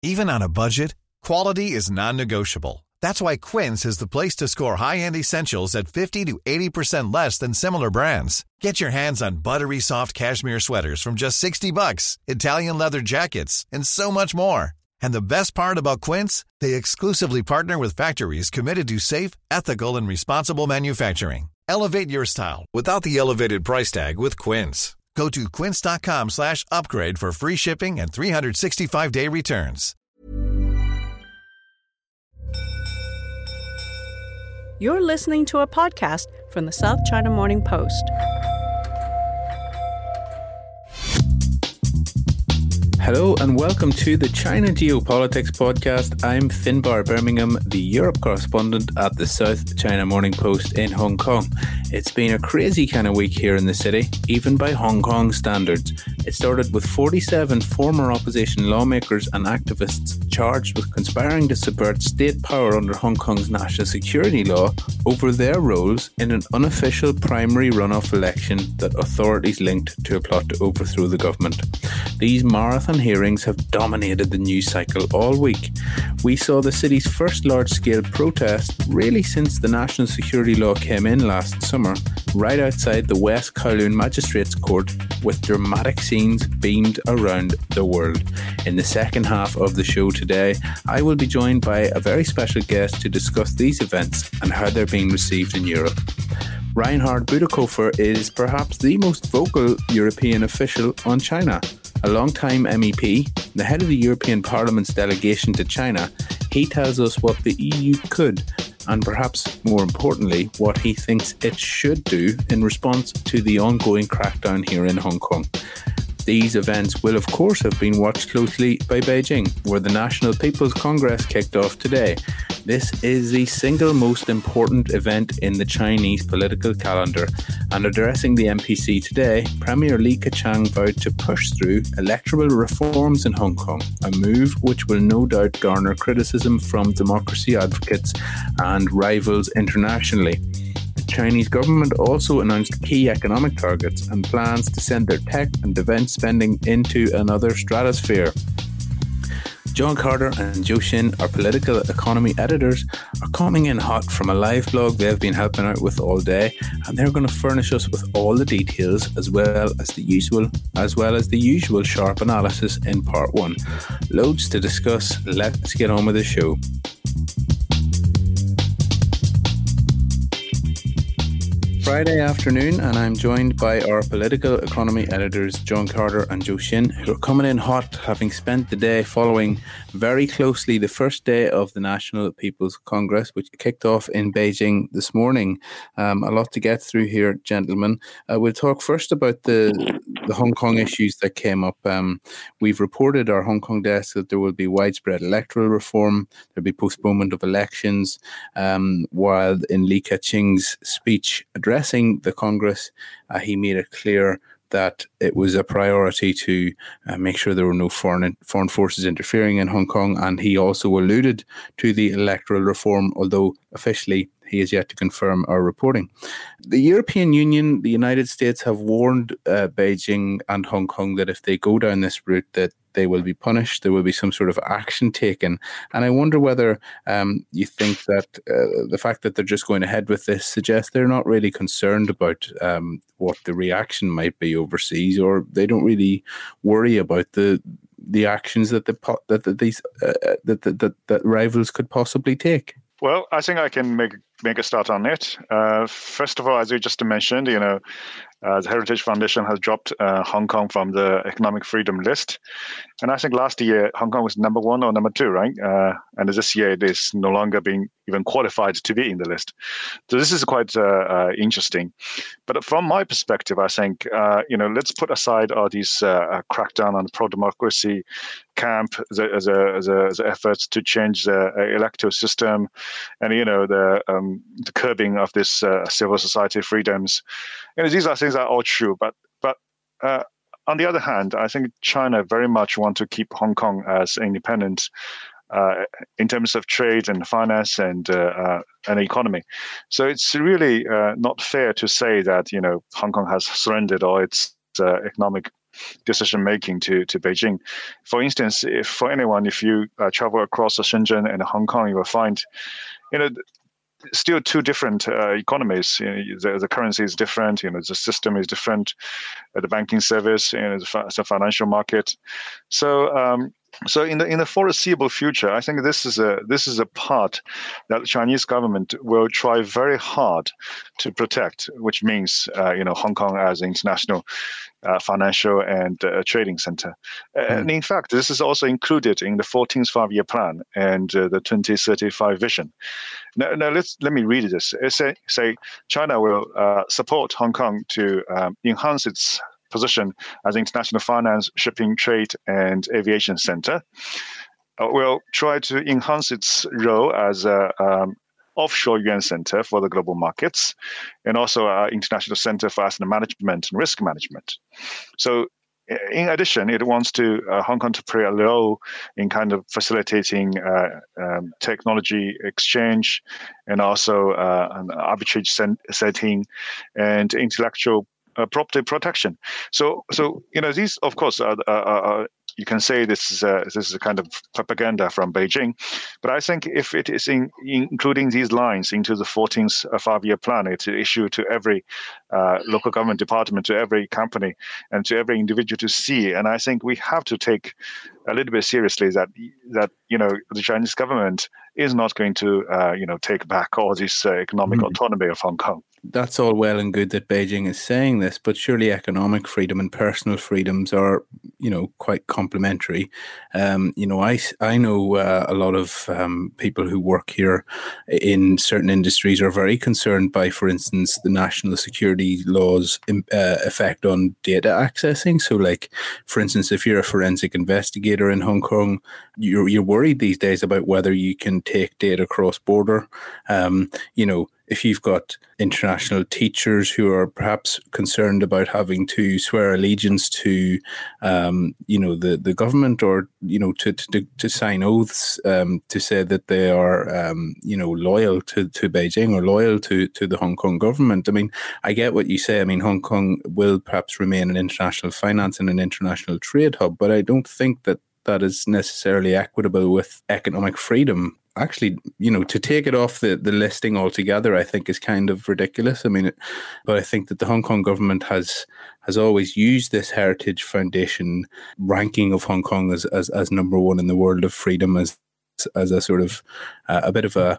Even on a budget, quality is non-negotiable. That's why Quince is the place to score high-end essentials at 50 to 80% less than similar brands. Get your hands on buttery soft cashmere sweaters from just $60, Italian leather jackets, and so much more. And the best part about Quince, they exclusively partner with factories committed to safe, ethical, and responsible manufacturing. Elevate your style without the elevated price tag with Quince. Go to quince.com/upgrade for free shipping and 365-day returns. You're listening to a podcast from the South China Morning Post. Hello and welcome to the China Geopolitics Podcast. I'm Finbar Birmingham, the Europe correspondent at the South China Morning Post in Hong Kong. It's been a crazy kind of week here in the city, even by Hong Kong standards. It started with 47 former opposition lawmakers and activists charged with conspiring to subvert state power under Hong Kong's national security law over their roles in an unofficial primary runoff election that authorities linked to a plot to overthrow the government. These marathon hearings have dominated the news cycle all week. We saw the city's first large-scale protest really since the national security law came in last summer, right outside the West Kowloon Magistrates Court, with dramatic scenes beamed around the world. In the second half of the show today, I will be joined by a very special guest to discuss these events and how they're being received in Europe. Reinhard Bütikofer is perhaps the most vocal European official on China. A long-time MEP, the head of the European Parliament's delegation to China, he tells us what the EU could, and perhaps more importantly, what he thinks it should do in response to the ongoing crackdown here in Hong Kong. These events will of course have been watched closely by Beijing, where the National People's Congress kicked off today. This is the single most important event in the Chinese political calendar, and addressing the NPC today, Premier Li Keqiang vowed to push through electoral reforms in Hong Kong, a move which will no doubt garner criticism from democracy advocates and rivals internationally. The Chinese government also announced key economic targets and plans to send their tech and defence spending into another stratosphere. John Carter and Joe Shin, our political economy editors, are coming in hot from a live blog they've been helping out with all day, and they're going to furnish us with all the details as well as the usual sharp analysis in part one. Loads to discuss. Let's get on with the show. Friday afternoon, and I'm joined by our political economy editors John Carter and Joe Shin, who are coming in hot, having spent the day following very closely the first day of the National People's Congress, which kicked off in Beijing this morning. A lot to get through here, gentlemen. We'll talk first about the Hong Kong issues that came up. We've reported our Hong Kong desk that there will be widespread electoral reform, there'll be postponement of elections, while in Li Keqiang's speech addressing the Congress, he made it clear that it was a priority to make sure there were no foreign forces interfering in Hong Kong, and he also alluded to the electoral reform, although officially he has yet to confirm our reporting. The European Union, the United States have warned Beijing and Hong Kong that if they go down this route, that they will be punished, there will be some sort of action taken. And I wonder whether you think that the fact that they're just going ahead with this suggests they're not really concerned about what the reaction might be overseas, or they don't really worry about the actions that that rivals could possibly take. Well, I think I can make a start on it. First of all, as you just mentioned, the Heritage Foundation has dropped Hong Kong from the economic freedom list. And I think last year, Hong Kong was number 1 or number 2, right? And this year, it is no longer being even qualified to be in the list. So this is quite interesting. But from my perspective, I think, let's put aside all these crackdown on the pro-democracy camp as a efforts to change the electoral system and, the curbing of this civil society freedoms. These are things that are all true. But on the other hand, I think China very much want to keep Hong Kong as independent in terms of trade and finance and economy. So it's really not fair to say that Hong Kong has surrendered all its economic decision making to Beijing. For instance, if you travel across Shenzhen and Hong Kong, you will find, still two different economies. The currency is different. The system is different. The banking service, the financial market. So in the foreseeable future, I think this is a part that the Chinese government will try very hard to protect, which means Hong Kong as an international financial and trading center. And in fact, this is also included in the 14th five-year plan and the 2035 vision. Now let me read this. It say China will support Hong Kong to enhance its position as international finance, shipping, trade, and aviation center. Will try to enhance its role as a offshore yuan center for the global markets, and also an international center for asset management and risk management. So, in addition, it wants to Hong Kong to play a role in kind of facilitating technology exchange, and also an arbitrage setting and intellectual property protection. So these, of course, are you can say this is a kind of propaganda from Beijing, but I think if it is including these lines into the 14th five-year plan, it's issued to every local government department, to every company, and to every individual to see. And I think we have to take a little bit seriously that the Chinese government is not going to take back all this economic autonomy of Hong Kong. That's all well and good that Beijing is saying this, but surely economic freedom and personal freedoms are, quite complementary. I know a lot of people who work here in certain industries are very concerned by, for instance, the national security laws' effect on data accessing. So, like, for instance, if you're a forensic investigator in Hong Kong, you're worried these days about whether you can take data cross-border. If you've got international teachers who are perhaps concerned about having to swear allegiance to, the government, or to sign oaths to say that they are, loyal to Beijing or loyal to the Hong Kong government. I mean, I get what you say. I mean, Hong Kong will perhaps remain an international finance and an international trade hub, but I don't think that is necessarily equitable with economic freedom. Actually, to take it off the listing altogether, I think is kind of ridiculous. I mean, but I think that the Hong Kong government has always used this Heritage Foundation ranking of Hong Kong as number one in the world of freedom as a sort of a bit of a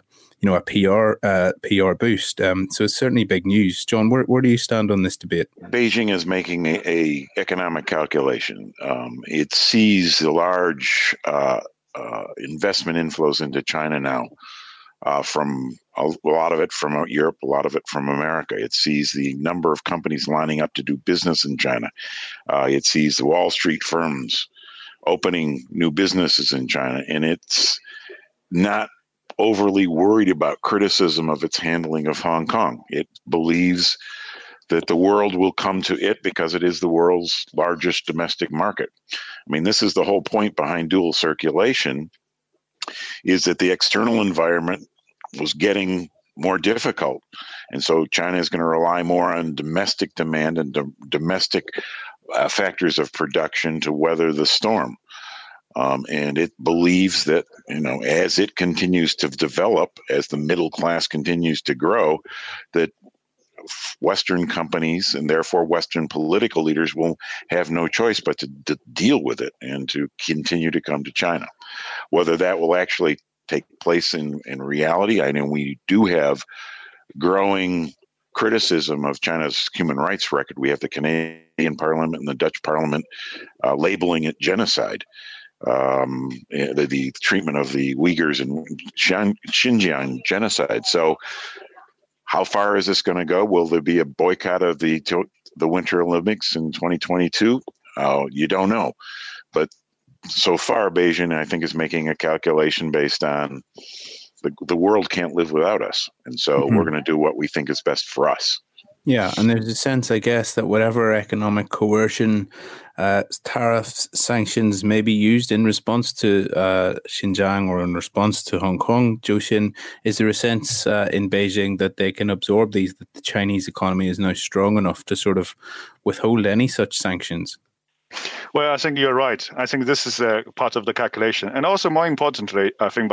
PR boost. So it's certainly big news. John, where do you stand on this debate? Beijing is making a economic calculation. It sees the large investment inflows into China now, from a lot of it from Europe, a lot of it from America. It sees the number of companies lining up to do business in China. It sees the Wall Street firms opening new businesses in China, and it's not overly worried about criticism of its handling of Hong Kong. It believes that the world will come to it because it is the world's largest domestic market. I mean, this is the whole point behind dual circulation, is that the external environment was getting more difficult. And so China is going to rely more on domestic demand and domestic factors of production to weather the storm. And it believes that, as it continues to develop, as the middle class continues to grow, that Western companies and therefore Western political leaders will have no choice but to deal with it and to continue to come to China. Whether that will actually take place in reality, I know we do have growing criticism of China's human rights record. We have the Canadian Parliament and the Dutch Parliament labeling it genocide. The treatment of the Uyghurs in Xinjiang genocide. So how far is this going to go? Will there be a boycott of the Winter Olympics in 2022? You don't know. But so far, Beijing, I think, is making a calculation based on the world can't live without us. And so we're going to do what we think is best for us. Yeah, and there's a sense, I guess, that whatever economic coercion, tariffs, sanctions may be used in response to Xinjiang or in response to Hong Kong, Zhou, is there a sense in Beijing that they can absorb these, that the Chinese economy is now strong enough to sort of withhold any such sanctions? Well, I think you're right. I think this is part of the calculation. And also, more importantly, I think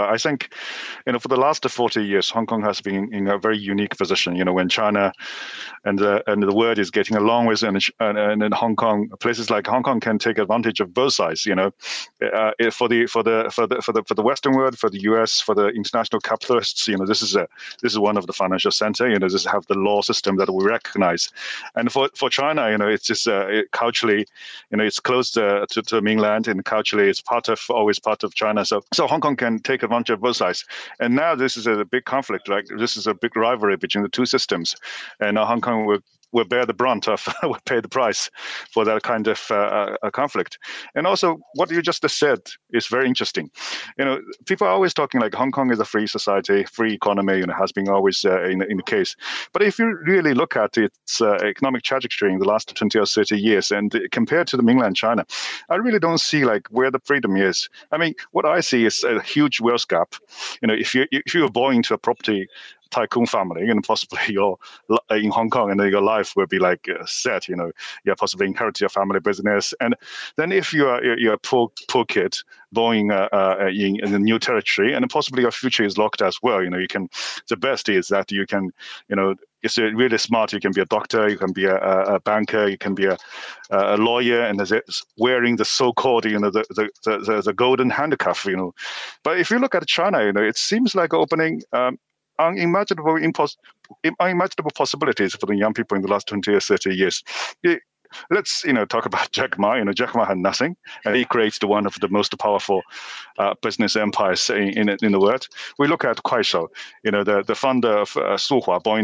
for the last 40 years, Hong Kong has been in a very unique position. When China and the world is getting along with, and in Hong Kong, places like Hong Kong can take advantage of both sides. For the Western world, for the US, for the international capitalists, this is one of the financial center. This have the law system that we recognize. And for China, it's just culturally, it's close to mainland, and culturally it's always part of China. So Hong Kong can take advantage of both sides. And now this is a big conflict. Like this is a big rivalry between the two systems, and Hong Kong will bear the brunt of, will pay the price for that kind of conflict. And also, what you just said is very interesting. People are always talking like Hong Kong is a free society, free economy, has been always in the case. But if you really look at its economic trajectory in the last 20 or 30 years and compared to the mainland China, I really don't see like where the freedom is. I mean, what I see is a huge wealth gap. If you're born into a property tycoon family, and possibly you're in Hong Kong, and then your life will be like set. You possibly inherit your family business, and then if you're a poor kid born in a new territory, and possibly your future is locked as well. The best is that you can, it's really smart. You can be a doctor, you can be a banker, you can be a lawyer, and wearing the so-called, the golden handcuff. But if you look at China, it seems like opening unimaginable possibilities for the young people in the last 20 or 30 years. Let's talk about Jack Ma. Jack Ma had nothing, and he creates one of the most powerful business empires in the world. We look at Kuaishou, the founder of Suhua, born in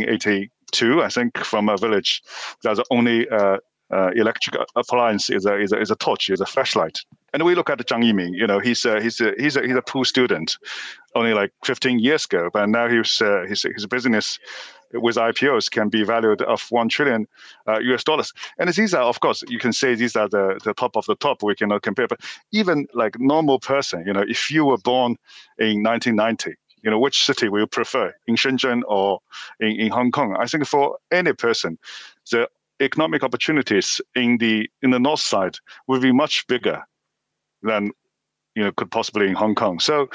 1982, I think, from a village that's only electric appliance is a torch, is a flashlight. And we look at Zhang Yiming. He's a poor student, only like 15 years ago, but now his business with IPOs can be valued of $1 trillion US dollars. And these are, of course, you can say these are the top of the top. We cannot compare, but even like normal person, if you were born in 1990. Which city will you prefer, in Shenzhen or in Hong Kong? I think for any person, the economic opportunities in the north side will be much bigger than could possibly in Hong Kong. So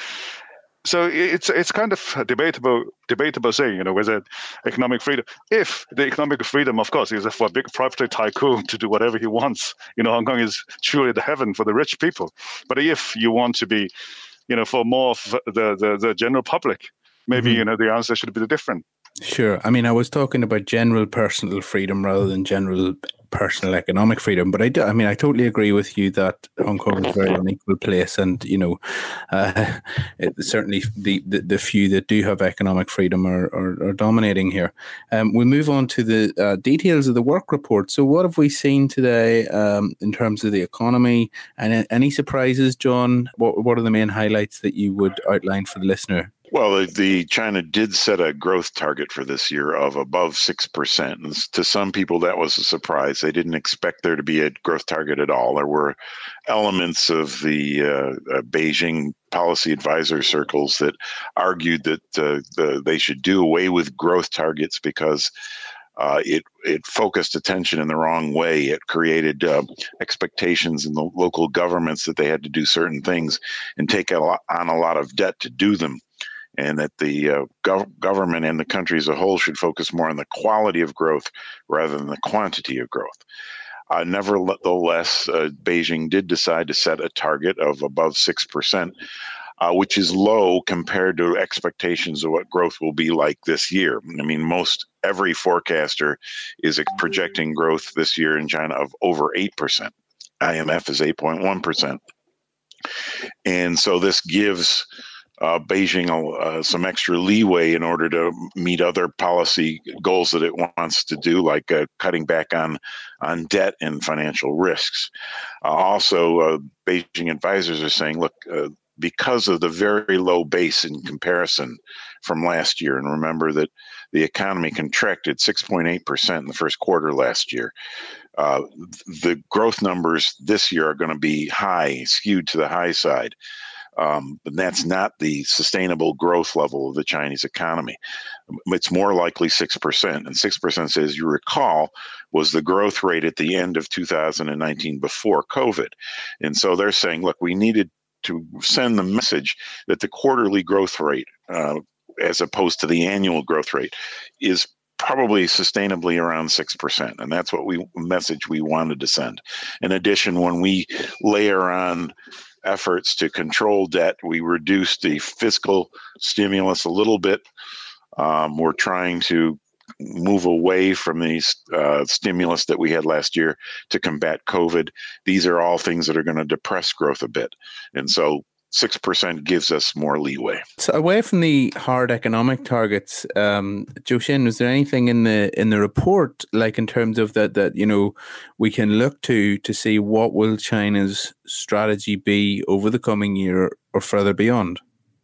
it's kind of a debatable thing, whether economic freedom. If the economic freedom, of course, is for a big private tycoon to do whatever he wants, Hong Kong is truly the heaven for the rich people. But if you want to be, for more of the general public, maybe the answer should be different. Sure. I mean, I was talking about general personal freedom rather than general personal economic freedom, but I totally agree with you that Hong Kong is a very unequal place, and certainly the few that do have economic freedom are dominating here. We'll move on to the details of the work report. So what have we seen today in terms of the economy, and any surprises, John? What are the main highlights that you would outline for the listener? Well, the China did set a growth target for this year of above 6%. And to some people, that was a surprise. They didn't expect there to be a growth target at all. There were elements of the Beijing policy advisor circles that argued that they should do away with growth targets because it focused attention in the wrong way. It created expectations in the local governments that they had to do certain things and take on a lot of debt to do them. And that the government and the country as a whole should focus more on the quality of growth rather than the quantity of growth. Nevertheless, Beijing did decide to set a target of above 6%, which is low compared to expectations of what growth will be like this year. I mean, every forecaster is projecting growth this year in China of over 8%. IMF is 8.1%. And so this gives Beijing some extra leeway in order to meet other policy goals that it wants to do, like cutting back on debt and financial risks. Also, Beijing advisors are saying, look, because of the very low base in comparison from last year, and remember that the economy contracted 6.8% in the first quarter last year, the growth numbers this year are going to be high, skewed to the high side. But that's not the sustainable growth level of the Chinese economy. It's more likely 6%. And 6%, as you recall, was the growth rate at the end of 2019 before COVID. And so they're saying, look, we needed to send the message that the quarterly growth rate, as opposed to the annual growth rate, is probably sustainably around 6%. And that's what message we wanted to send. In addition, when we layer on efforts to control debt, we reduced the fiscal stimulus a little bit. We're trying to move away from the stimulus that we had last year to combat COVID. These are all things that are going to depress growth a bit. And so 6% gives us more leeway. So away from the hard economic targets, Zhou Xin, was there anything in the report, like in terms of that we can look to see what will China's strategy be over the coming year or further beyond?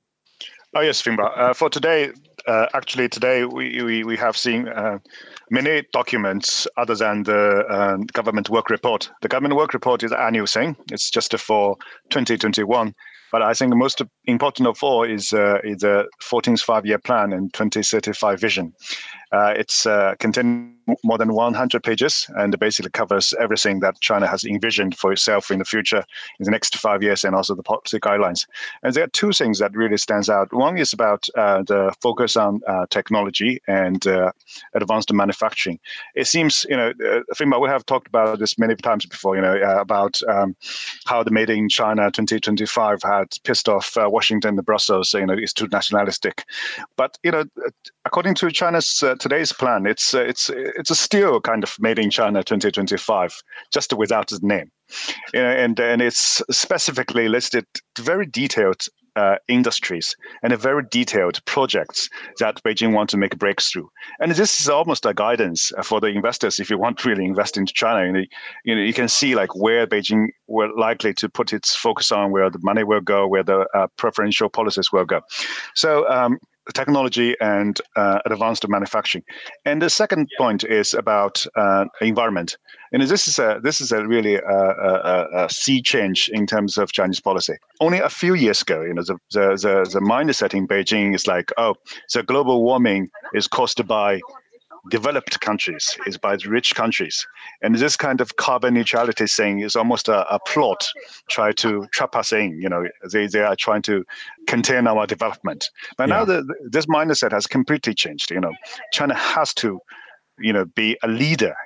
Oh yes, Finbar. For today, today we have seen many documents other than the government work report. The government work report is an annual thing. It's just for 2021. But I think the most important of all is the 14th five-year plan and 2035 vision. It's contains more than 100 pages and basically covers everything that China has envisioned for itself in the future in the next 5 years, and also the policy guidelines. And there are two things that really stands out. One is about the focus on technology and advanced manufacturing. It seems, Finbar, we have talked about this many times before, about how the Made in China 2025 had pissed off Washington and Brussels, it's too nationalistic. But, according to China's today's plan, it's a still kind of Made in China 2025, just without the name. And it's specifically listed very detailed industries and very detailed projects that Beijing want to make a breakthrough. And this is almost a guidance for the investors if you want to really invest into China. You can see like where Beijing were likely to put its focus on, where the money will go, where the preferential policies will go. So technology and advanced manufacturing. And the second point is about environment. And this is a really a sea change in terms of Chinese policy. Only a few years ago, the mindset in Beijing is like, the global warming is caused by developed countries, is by the rich countries. And this kind of carbon neutrality thing is almost a plot, try to trap us in, they are trying to contain our development. But now this mindset has completely changed. China has to, be a leader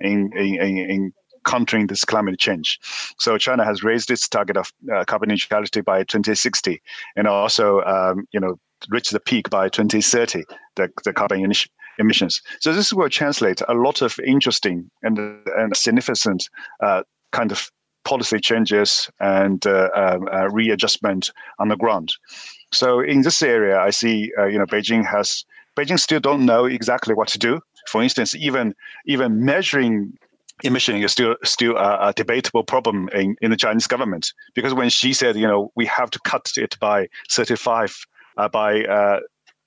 in countering this climate change. So China has raised its target of carbon neutrality by 2060, and also, reach the peak by 2030, the carbon emissions. So this will translate a lot of interesting and significant kind of policy changes and readjustment on the ground. So in this area, I see Beijing still don't know exactly what to do. For instance, even measuring emission is still a debatable problem in the Chinese government, because when she said we have to cut it by 35 by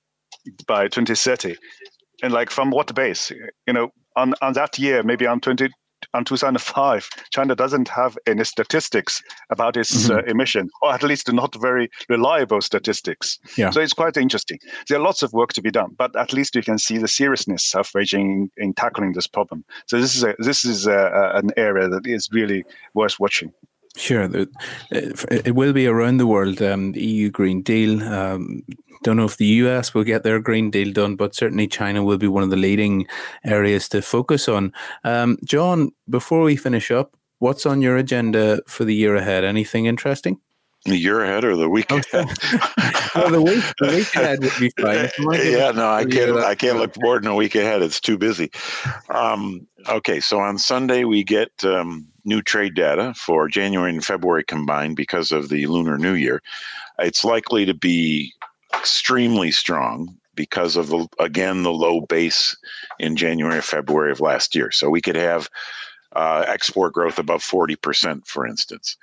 2030. And like from what base? On that year, maybe on 2005, China doesn't have any statistics about its emission, or at least not very reliable statistics. Yeah. So it's quite interesting. There are lots of work to be done, but at least you can see the seriousness of Beijing in tackling this problem. So this is an area that is really worth watching. Sure. It will be around the world, the EU Green Deal. Don't know if the US will get their Green Deal done, but certainly China will be one of the leading areas to focus on. John, before we finish up, what's on your agenda for the year ahead? Anything interesting? The year ahead or the week ahead? The week ahead would be fine. I can't look forward in a week ahead. It's too busy. Okay, so on Sunday we get new trade data for January and February combined because of the Lunar New Year. It's likely to be extremely strong because of, the low base in January and February of last year. So we could have export growth above 40%, for instance.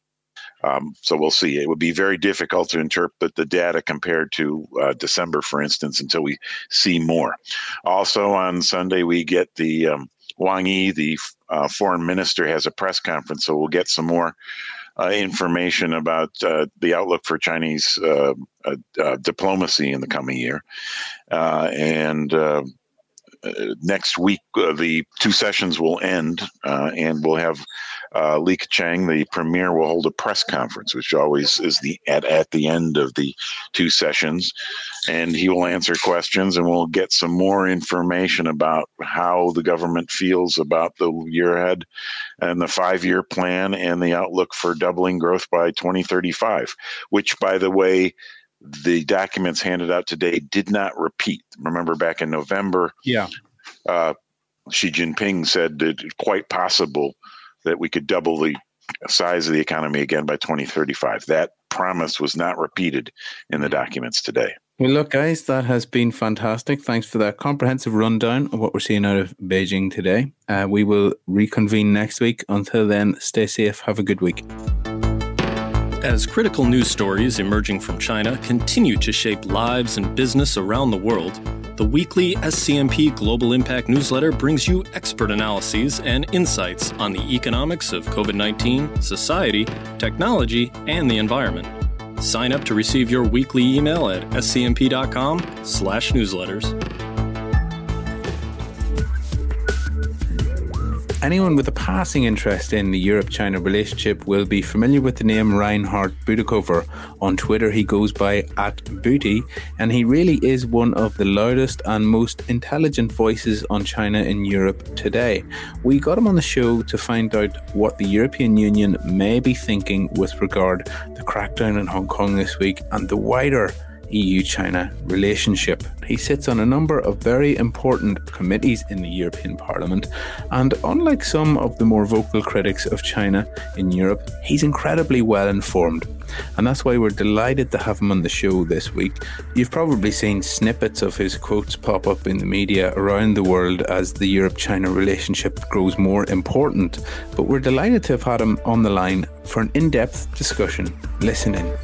So we'll see. It would be very difficult to interpret the data compared to December, for instance, until we see more. Also on Sunday, we get the Wang Yi, the foreign minister, has a press conference, so we'll get some more information about the outlook for Chinese diplomacy in the coming year. Next week, the two sessions will end, and we'll have Li Keqiang, the premier, will hold a press conference, which always is at the end of the two sessions, and he will answer questions, and we'll get some more information about how the government feels about the year ahead and the 5-year plan and the outlook for doubling growth by 2035, which, by the way, the documents handed out today did not repeat. Remember back in November, Xi Jinping said that it's quite possible that we could double the size of the economy again by 2035. That promise was not repeated in the documents today. Well, look, guys, that has been fantastic. Thanks for that comprehensive rundown of what we're seeing out of Beijing today. We will reconvene next week. Until then, stay safe. Have a good week. As critical news stories emerging from China continue to shape lives and business around the world, the weekly SCMP Global Impact newsletter brings you expert analyses and insights on the economics of COVID-19, society, technology, and the environment. Sign up to receive your weekly email at scmp.com/newsletters. Anyone with a passing interest in the Europe-China relationship will be familiar with the name Reinhard Bütikofer. On Twitter, he goes by @Booty, and he really is one of the loudest and most intelligent voices on China in Europe today. We got him on the show to find out what the European Union may be thinking with regard to the crackdown in Hong Kong this week and the wider EU-China relationship. He sits on a number of very important committees in the European Parliament, and unlike some of the more vocal critics of China in Europe, he's incredibly well informed. And that's why we're delighted to have him on the show this week. You've probably seen snippets of his quotes pop up in the media around the world as the Europe-China relationship grows more important, but we're delighted to have had him on the line for an in-depth discussion. Listen in.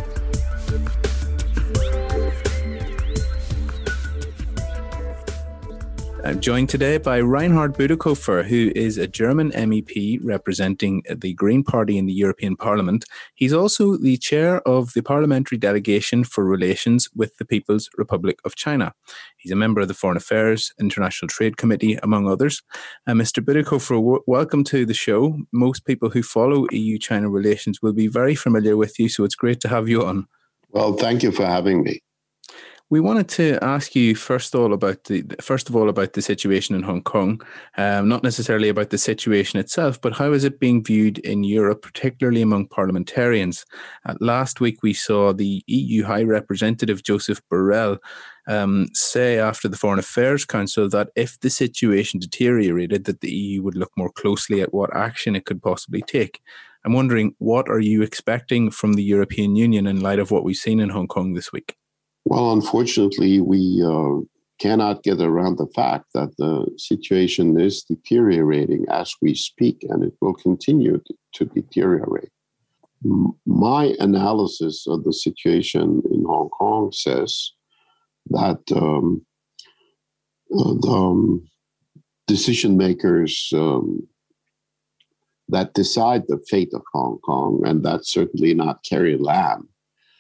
I'm joined today by Reinhard Bütikofer, who is a German MEP representing the Green Party in the European Parliament. He's also the chair of the Parliamentary Delegation for Relations with the People's Republic of China. He's a member of the Foreign Affairs International Trade Committee, among others. Mr. Bütikofer, welcome to the show. Most people who follow EU-China relations will be very familiar with you, so it's great to have you on. Well, thank you for having me. We wanted to ask you first of all about the situation in Hong Kong, not necessarily about the situation itself, but how is it being viewed in Europe, particularly among parliamentarians? Last week we saw the EU High Representative Joseph Borrell say after the Foreign Affairs Council that if the situation deteriorated, that the EU would look more closely at what action it could possibly take. I'm wondering, what are you expecting from the European Union in light of what we've seen in Hong Kong this week? Well, unfortunately, we cannot get around the fact that the situation is deteriorating as we speak, and it will continue to deteriorate. My analysis of the situation in Hong Kong says that the decision makers that decide the fate of Hong Kong, and that's certainly not Carrie Lam,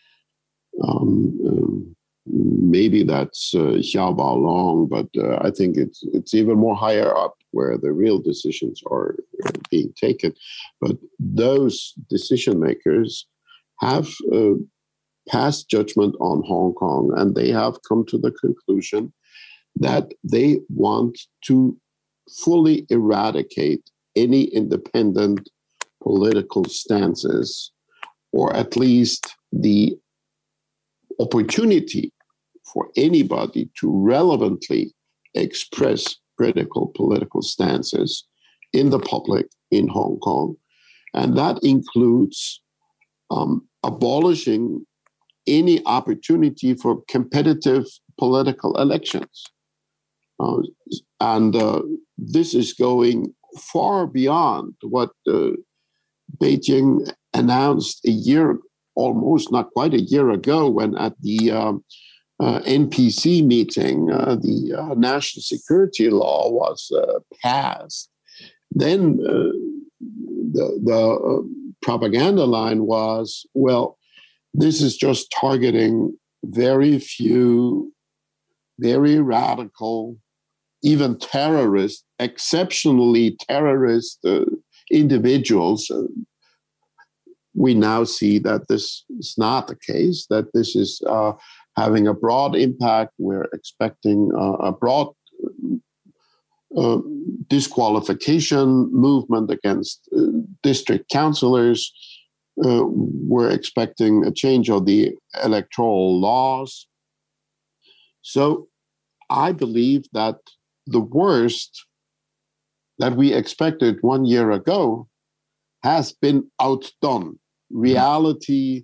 maybe that's Xiao Baolong, but I think it's even more higher up where the real decisions are being taken. But those decision makers have passed judgment on Hong Kong, and they have come to the conclusion that they want to fully eradicate any independent political stances, or at least the opportunity for anybody to relevantly express critical political stances in the public in Hong Kong. And that includes abolishing any opportunity for competitive political elections. And this is going far beyond what Beijing announced almost not quite a year ago, when at the NPC meeting, the national security law was passed. Then the propaganda line was, well, this is just targeting very few, very radical, even terrorist, exceptionally terrorist individuals. We now see that this is not the case, that this is having a broad impact. We're expecting a broad disqualification movement against district councillors. We're expecting a change of the electoral laws. So I believe that the worst that we expected 1 year ago has been outdone. Reality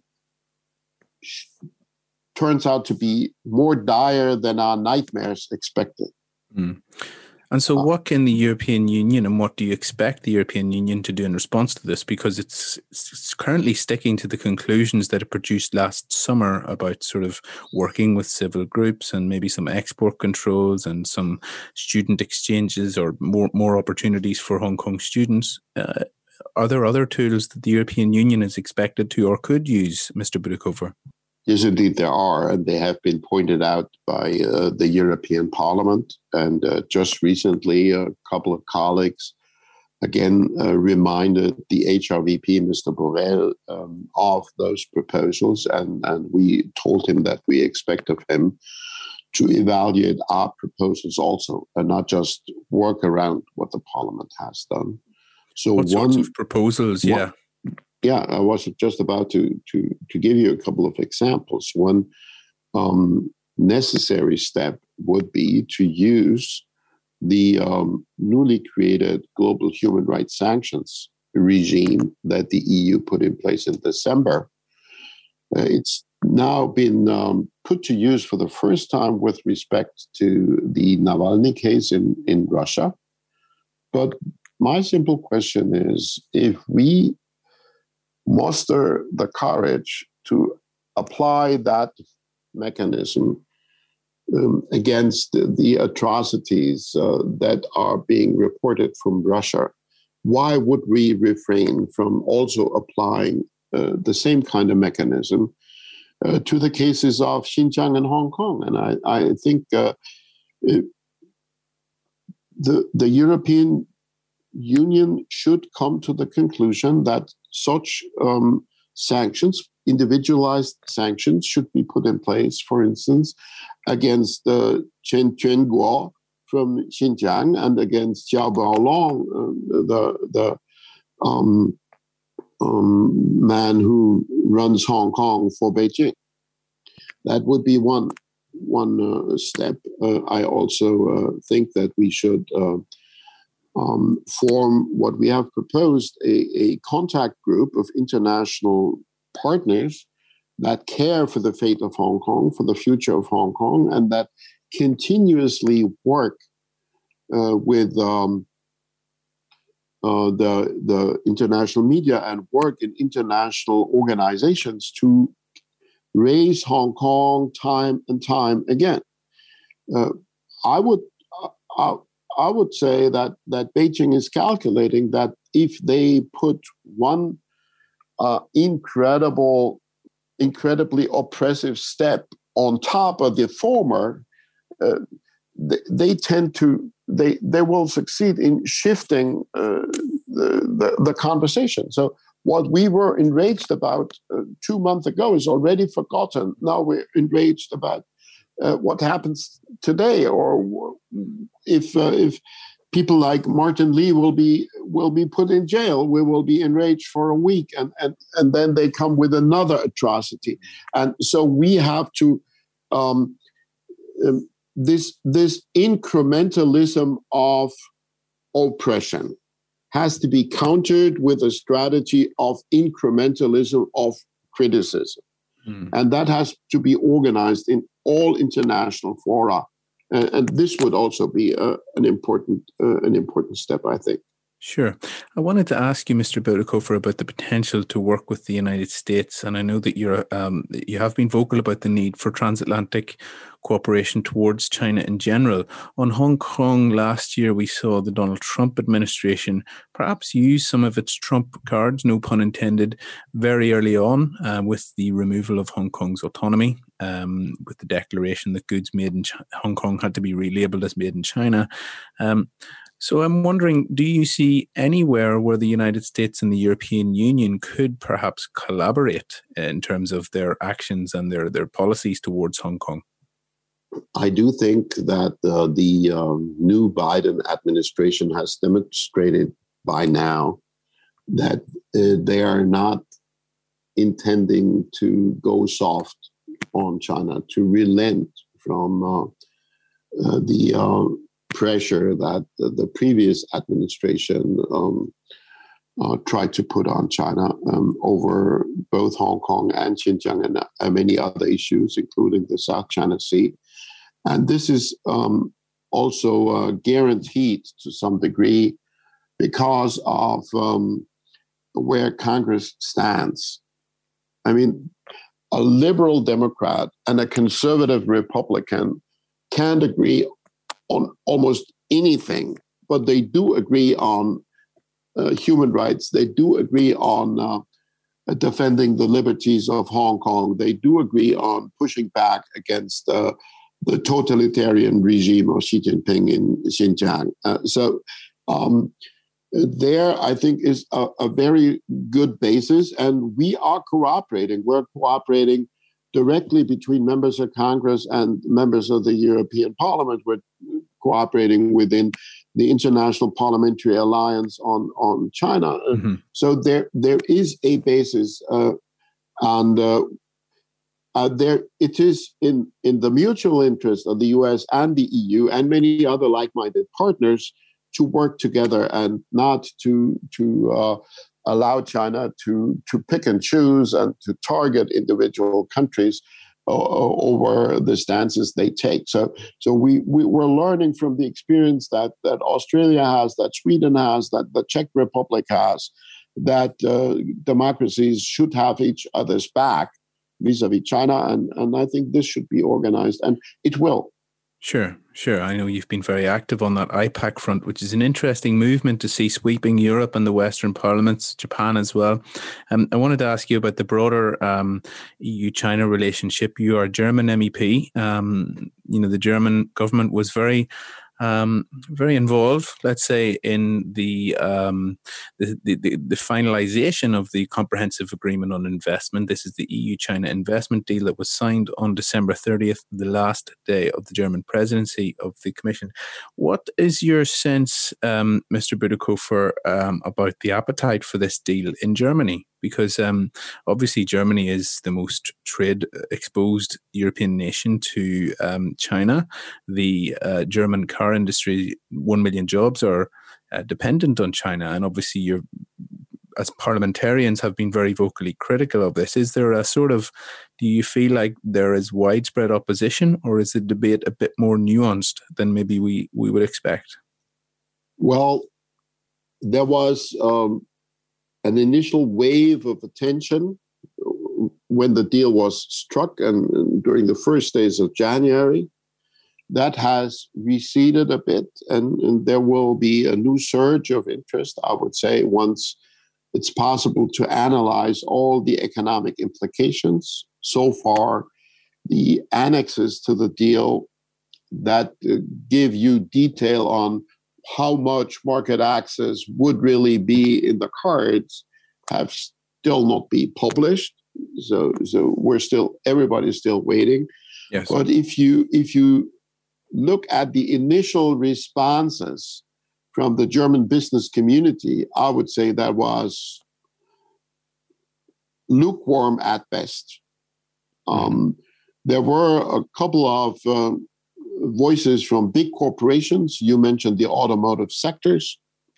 turns out to be more dire than our nightmares expected. Mm. And so what can the European Union, and what do you expect the European Union to do in response to this? Because it's currently sticking to the conclusions that it produced last summer about sort of working with civil groups and maybe some export controls and some student exchanges or more opportunities for Hong Kong students. Are there other tools that the European Union is expected to or could use, Mr. Büdikofer? Yes, indeed, there are, and they have been pointed out by the European Parliament. And just recently, a couple of colleagues again reminded the HRVP, Mr. Borrell, of those proposals. And we told him that we expect of him to evaluate our proposals also, and not just work around what the Parliament has done. So what sorts of proposals, yeah. Yeah, I was just about to give you a couple of examples. One necessary step would be to use the newly created global human rights sanctions regime that the EU put in place in December. It's now been put to use for the first time with respect to the Navalny case in Russia. But my simple question is, if we muster the courage to apply that mechanism against the atrocities that are being reported from Russia, why would we refrain from also applying the same kind of mechanism to the cases of Xinjiang and Hong Kong? And I think the European Union should come to the conclusion that such sanctions, individualized sanctions, should be put in place, for instance, against Chen Quanguo from Xinjiang and against Xiao Baolong, the man who runs Hong Kong for Beijing. That would be one step. I also think that we should form what we have proposed, a contact group of international partners that care for the fate of Hong Kong, for the future of Hong Kong, and that continuously work with the international media and work in international organizations to raise Hong Kong time and time again. I would say that Beijing is calculating that if they put one incredibly oppressive step on top of the former, they will succeed in shifting the conversation. So what we were enraged about 2 months ago is already forgotten. Now we're enraged about what happens today, or if people like Martin Lee will be put in jail, we will be enraged for a week, and then they come with another atrocity, and so we have to this incrementalism of oppression has to be countered with a strategy of incrementalism of criticism, and that has to be organized in all international fora. And this would also be an important step, I think. Sure. I wanted to ask you, Mr. Boutikofer, about the potential to work with the United States. And I know that you have been vocal about the need for transatlantic cooperation towards China in general. On Hong Kong last year, we saw the Donald Trump administration perhaps use some of its Trump cards, no pun intended, very early on with the removal of Hong Kong's autonomy, with the declaration that goods made in Hong Kong had to be relabeled as made in China. So I'm wondering, do you see anywhere where the United States and the European Union could perhaps collaborate in terms of their actions and their policies towards Hong Kong? I do think that the new Biden administration has demonstrated by now that they are not intending to go soft on China, to relent from the pressure that the previous administration tried to put on China over both Hong Kong and Xinjiang and many other issues, including the South China Sea. And this is also guaranteed to some degree because of where Congress stands. I mean, a liberal Democrat and a conservative Republican can't agree on almost anything, but they do agree on human rights. They do agree on defending the liberties of Hong Kong. They do agree on pushing back against the totalitarian regime of Xi Jinping in Xinjiang. So there, I think, is a very good basis, and we are cooperating. We're cooperating directly between members of Congress and members of the European Parliament. We're cooperating within the International Parliamentary Alliance on China. Mm-hmm. So there is a basis, and there it is in the mutual interest of the US and the EU and many other like-minded partners to work together and not to allow China to pick and choose and to target individual countries over the stances they take. So we're learning from the experience that Australia has, that Sweden has, that the Czech Republic has, that democracies should have each other's back vis-a-vis China. And I think this should be organized, and it will. Sure. I know you've been very active on that IPAC front, which is an interesting movement to see sweeping Europe and the Western parliaments, Japan as well. I wanted to ask you about the broader EU-China relationship. You are a German MEP. The German government was very involved, let's say, in the finalization of the Comprehensive Agreement on Investment. This is the EU-China investment deal that was signed on December 30th, the last day of the German presidency of the Commission. What is your sense, Mr. Boutikofer, about the appetite for this deal in Germany? Because obviously Germany is the most trade-exposed European nation to China. The German car industry, 1 million jobs are dependent on China. And obviously you, as parliamentarians, have been very vocally critical of this. Is there a do you feel like there is widespread opposition, or is the debate a bit more nuanced than maybe we would expect? Well, there was an initial wave of attention when the deal was struck and during the first days of January. That has receded a bit, and there will be a new surge of interest, I would say, once it's possible to analyze all the economic implications. So far, the annexes to the deal that give you detail on how much market access would really be in the cards have still not been published. So everybody's still waiting. Yes. But if you look at the initial responses from the German business community, I would say that was lukewarm at best. There were a couple of voices from big corporations. You mentioned the automotive sectors.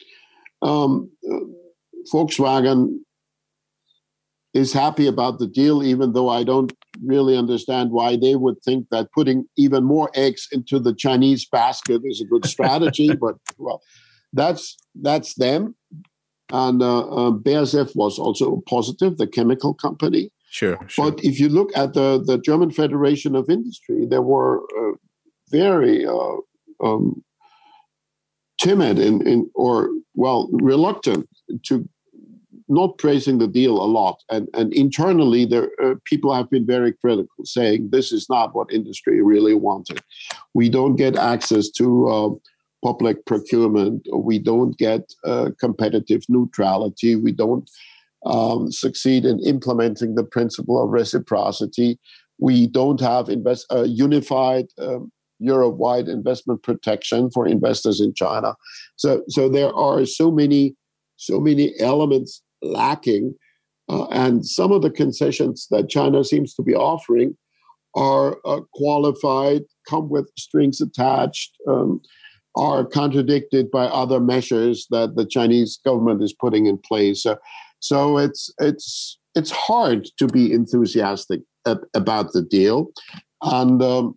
Volkswagen is happy about the deal, even though I don't really understand why they would think that putting even more eggs into the Chinese basket is a good strategy. But, well, that's them. And BASF was also positive, the chemical company. Sure. But if you look at the German Federation of Industry, they were very timid or reluctant to not praising the deal a lot. And internally, people have been very critical, saying this is not what industry really wanted. We don't get access to public procurement. We don't get competitive neutrality. We don't succeed in implementing the principle of reciprocity. We don't have unified Europe-wide investment protection for investors in China. So there are so many elements lacking, and some of the concessions that China seems to be offering are qualified, come with strings attached, are contradicted by other measures that the Chinese government is putting in place. So it's hard to be enthusiastic about the deal, and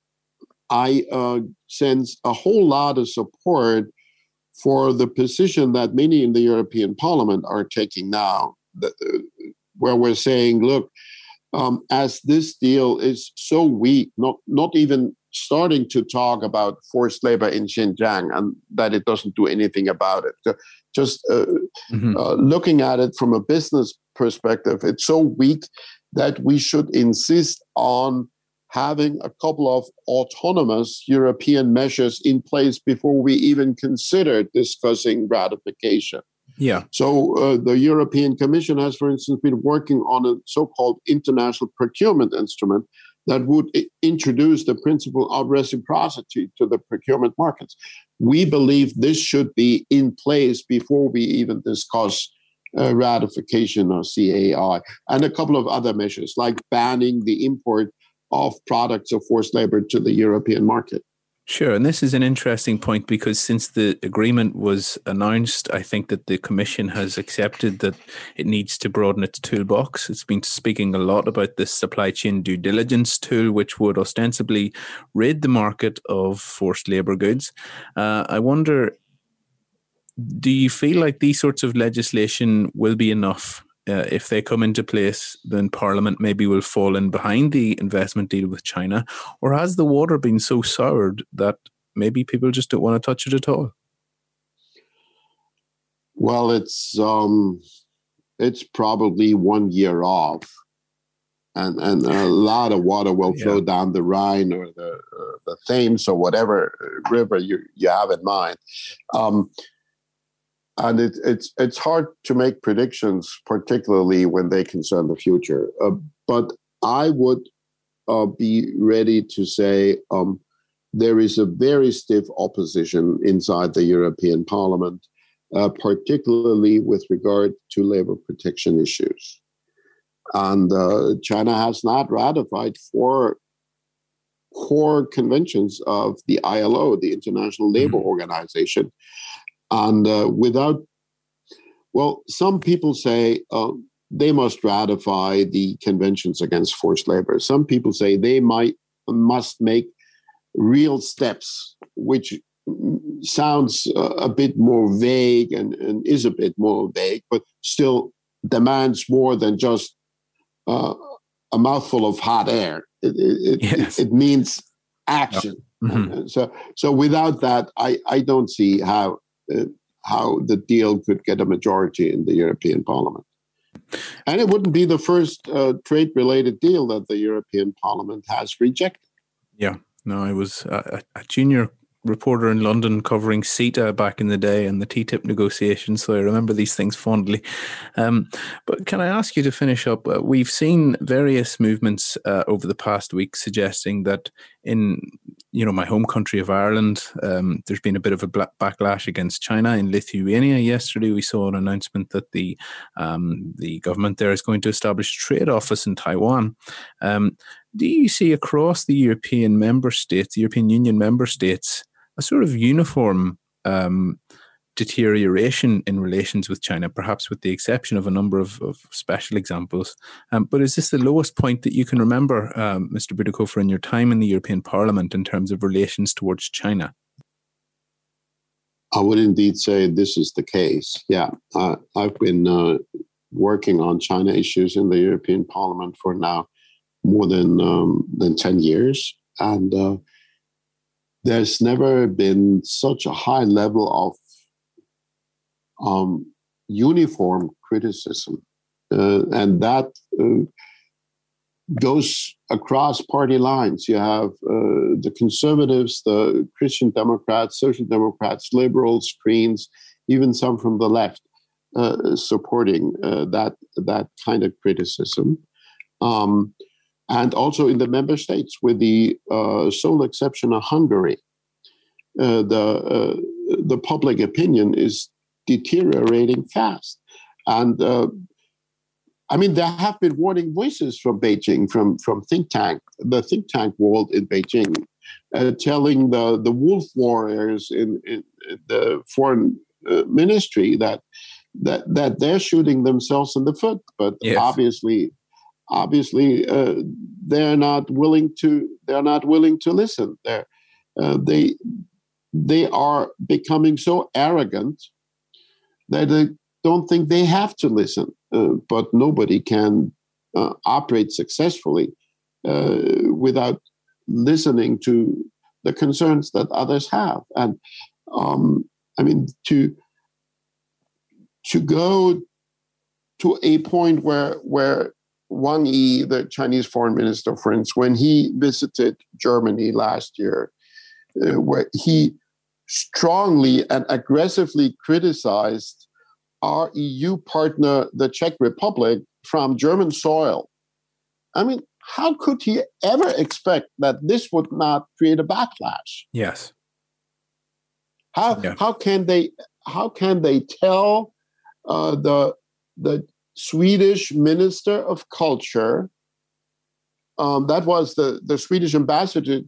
I sense a whole lot of support for the position that many in the European Parliament are taking now, where we're saying, look, as this deal is so weak, not even starting to talk about forced labor in Xinjiang and that it doesn't do anything about it. Just looking at it from a business perspective, it's so weak that we should insist on having a couple of autonomous European measures in place before we even consider discussing ratification. Yeah. So the European Commission has, for instance, been working on a so-called international procurement instrument that would introduce the principle of reciprocity to the procurement markets. We believe this should be in place before we even discuss ratification of CAI, and a couple of other measures like banning the import of products of forced labor to the European market. Sure. And this is an interesting point because since the agreement was announced, I think that the Commission has accepted that it needs to broaden its toolbox. It's been speaking a lot about this supply chain due diligence tool, which would ostensibly rid the market of forced labour goods. I wonder, do you feel like these sorts of legislation will be enough? If they come into place, then Parliament maybe will fall in behind the investment deal with China? Or has the water been so soured that maybe people just don't want to touch it at all? Well, it's probably 1 year off, and a lot of water will flow down the Rhine or the Thames or whatever river you have in mind. And it's hard to make predictions, particularly when they concern the future. But I would be ready to say there is a very stiff opposition inside the European Parliament, particularly with regard to labor protection issues. And China has not ratified 4 core conventions of the ILO, the International Labour Organization. And some people say they must ratify the conventions against forced labor. Some people say they must make real steps, which sounds a bit more vague and is a bit more vague, but still demands more than just a mouthful of hot air. It means action. Mm-hmm. So without that, I don't see how the deal could get a majority in the European Parliament. And it wouldn't be the first trade-related deal that the European Parliament has rejected. Yeah, no, I was a junior reporter in London covering CETA back in the day and the TTIP negotiations, so I remember these things fondly. But can I ask you to finish up? We've seen various movements over the past week suggesting that in my home country of Ireland, there's been a bit of a backlash against China. In Lithuania yesterday, we saw an announcement that the government there is going to establish a trade office in Taiwan. Do you see across the European member states, the European Union member states, a sort of uniform deterioration in relations with China, perhaps with the exception of a number of special examples? But is this the lowest point that you can remember, Mr. Bütikofer, in your time in the European Parliament in terms of relations towards China? I would indeed say this is the case. Yeah, I've been working on China issues in the European Parliament for now more than 10 years. And there's never been such a high level of uniform criticism. And that goes across party lines. You have the conservatives, the Christian Democrats, Social Democrats, liberals, Greens, even some from the left supporting that kind of criticism. And also in the member states, with the sole exception of Hungary, the public opinion is deteriorating fast. And I mean, there have been warning voices from Beijing, from the think tank world in Beijing, telling the wolf warriors in the foreign ministry that they're shooting themselves in the foot. But yes. Obviously, they're not willing to listen. They are becoming so arrogant that they don't think they have to listen. But nobody can operate successfully without listening to the concerns that others have. And I mean, to go to a point where Wang Yi, the Chinese foreign minister, for instance, when he visited Germany last year, where he strongly and aggressively criticized our EU partner, the Czech Republic, from German soil. I mean, how could he ever expect that this would not create a backlash? Yes. How can they tell the Swedish Minister of Culture, that was the Swedish ambassador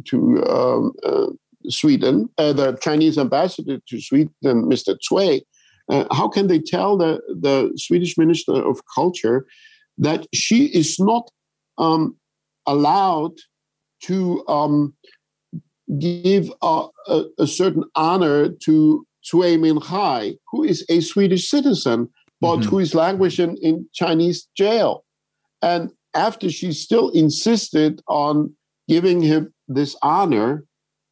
to Sweden, the Chinese ambassador to Sweden, Mr. Cui. How can they tell the Swedish Minister of Culture that she is not allowed to give a certain honor to Cui Minhai, who is a Swedish citizen, but who is languishing in Chinese jail? And after she still insisted on giving him this honor,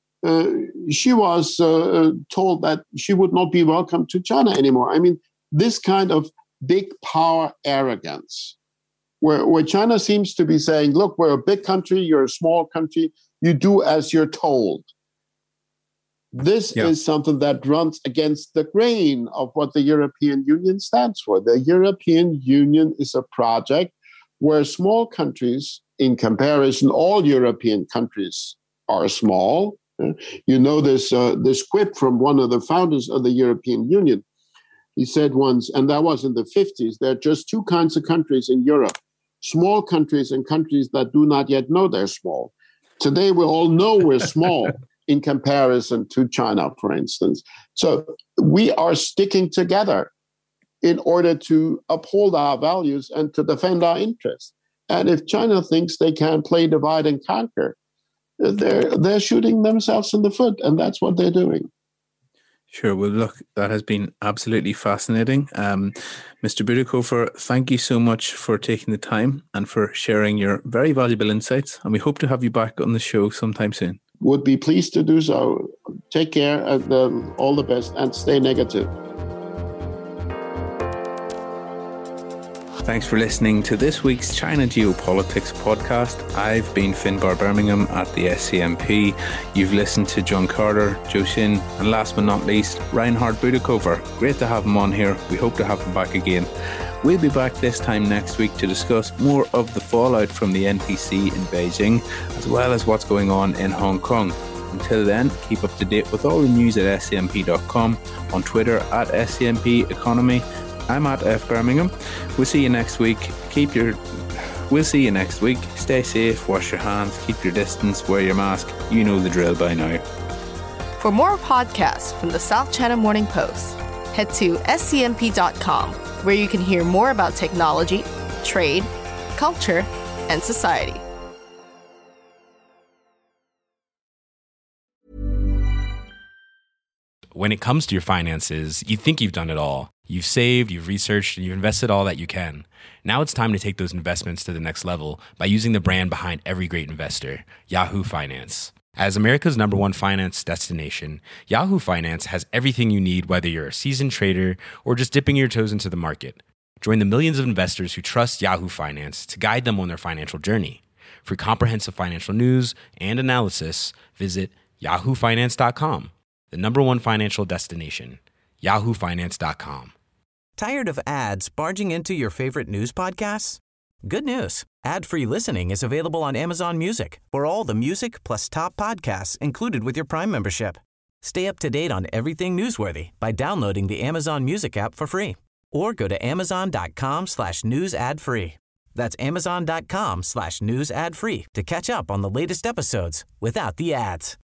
she was told that she would not be welcome to China anymore. I mean, this kind of big power arrogance, where China seems to be saying, look, we're a big country, you're a small country, you do as you're told. This is something that runs against the grain of what the European Union stands for. The European Union is a project where small countries, in comparison, all European countries are small. You know this quip from one of the founders of the European Union. He said once, and that was in the 50s, there are just two kinds of countries in Europe: small countries and countries that do not yet know they're small. Today, we all know we're small in comparison to China, for instance. So we are sticking together in order to uphold our values and to defend our interests. And if China thinks they can play divide and conquer, they're shooting themselves in the foot, and that's what they're doing. Sure. Well, look, that has been absolutely fascinating. Mr. Bütikofer, thank you so much for taking the time and for sharing your very valuable insights. And we hope to have you back on the show sometime soon. Would be pleased to do so. Take care, and all the best, and stay negative. Thanks for listening to this week's China Geopolitics podcast. I've been Finbar Birmingham at the SCMP. You've listened to John Carter, Zhou Xin, and last but not least, Reinhard Bütikofer. Great to have him on here. We hope to have him back again. We'll be back this time next week to discuss more of the fallout from the NPC in Beijing, as well as what's going on in Hong Kong. Until then, keep up to date with all the news at scmp.com, on Twitter at SCMP Economy. I'm at F Birmingham. We'll see you next week. We'll see you next week. Stay safe, wash your hands, keep your distance, wear your mask. You know the drill by now. For more podcasts from the South China Morning Post, head to scmp.com, where you can hear more about technology, trade, culture, and society. when it comes to your finances, you think you've done it all. You've saved, you've researched, and you've invested all that you can. Now it's time to take those investments to the next level by using the brand behind every great investor, Yahoo Finance. As America's #1 finance destination, Yahoo Finance has everything you need, whether you're a seasoned trader or just dipping your toes into the market. Join the millions of investors who trust Yahoo Finance to guide them on their financial journey. For comprehensive financial news and analysis, visit yahoofinance.com, the #1 financial destination, yahoofinance.com. Tired of ads barging into your favorite news podcasts? Good news. Ad-free listening is available on Amazon Music for all the music plus top podcasts included with your Prime membership. Stay up to date on everything newsworthy by downloading the Amazon Music app for free or go to amazon.com/news ad free. That's amazon.com/news ad free to catch up on the latest episodes without the ads.